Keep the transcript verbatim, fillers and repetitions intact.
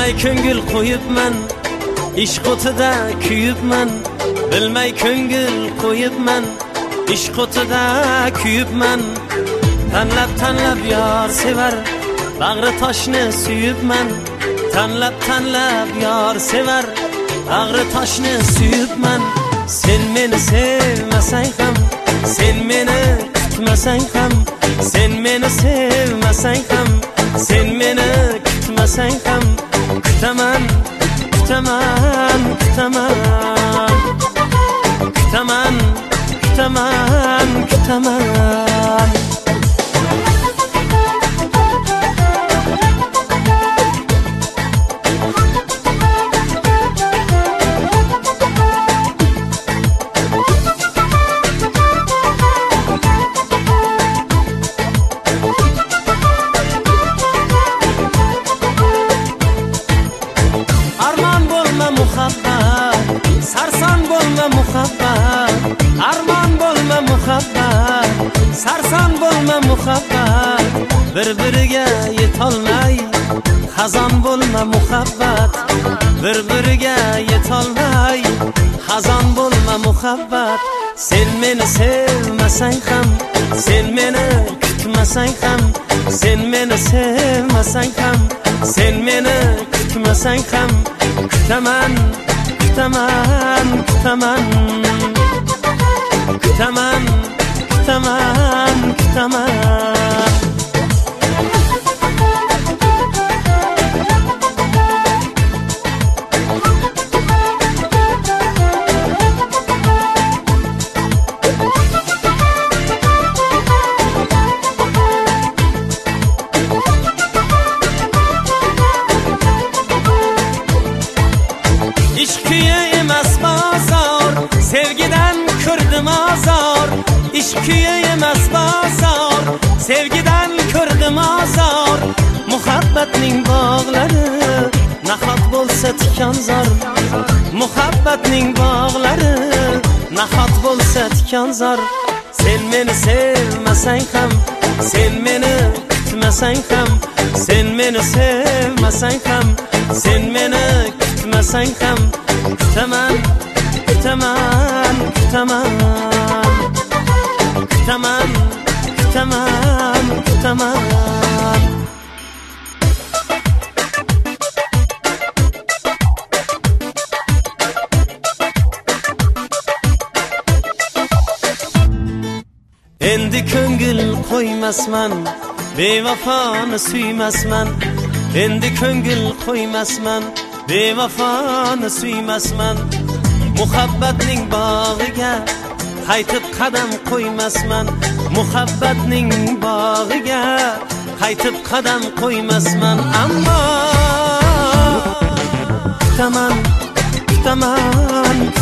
bilmay ko'ngil qo'yibman, ishq o'tida kuyibman. Bilmay ko'ngil qo'yibman, ishq o'tida kuyibman. Tanlab tanlab yor sevar, bag'ri toshni suyibman. Tanlab tanlab yor sevar, bag'ri toshni suyibman. Sen meni sevmasang ham, sen meni kutmasang ham, sen meni sevmasang ham, sen meni kutmasang ham, kutaman, kutaman, kutaman, kutaman, kutaman, kutaman. Sarson bo'lma muhabbat, armon bo'lma muhabbat, sarson bo'lma muhabbat, bir-biriga yetolmay xazon bo'lma muhabbat, bir-biriga yetolmay xazon bo'lma muhabbat. Sen meni sevmasang ham, sen meni kutmasang ham, sen meni sevmasang ham, sen meni kutmasang ham, kutaman, kutaman, kutaman, kutaman, kutaman, kutaman. İşk kuyi emas bozor, sevgidan ko'rdim ozor. Ishq kuyi emas bozor, sevgidan ko'rdim ozor. Muhabbatning bog'lari nahot bo'lsa tikonzor, muhabbatning bog'lari nahot bo'lsa tikonzor. Sen meni sevmasang ham, sen meni kutmasang ham, sen meni sevmasang ham, sen meni kutmasang ham, kutaman, kutaman, kutaman, kutaman, kutaman, kutaman. Endi ko'ngil qo'ymasman, bevafoni suymasman. Endi ko'ngil qo'ymasman, bevafoni suymasman. Muhabbatning bog'iga qaytib qadam qo'ymasman, muhabbatning bog'iga qaytib qadam qo'ymasman. Ammo kutaman, kutaman,